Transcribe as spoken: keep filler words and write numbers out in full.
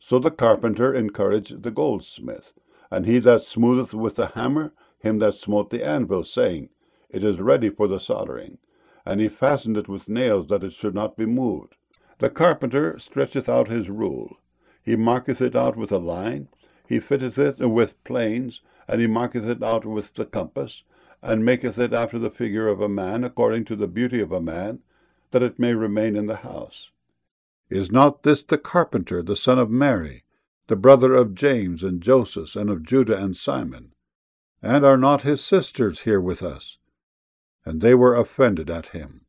So the carpenter encouraged the goldsmith, and he that smootheth with the hammer, him that smote the anvil, saying, It is ready for the soldering. And he fastened it with nails, that it should not be moved. The carpenter stretcheth out his rule. He marketh it out with a line. He fitteth it with planes, and he marketh it out with the compass, and maketh it after the figure of a man, according to the beauty of a man, that it may remain in the house. Is not this the carpenter, the son of Mary, the brother of James and Joseph, and of Judah and Simon? And are not his sisters here with us? And they were offended at him.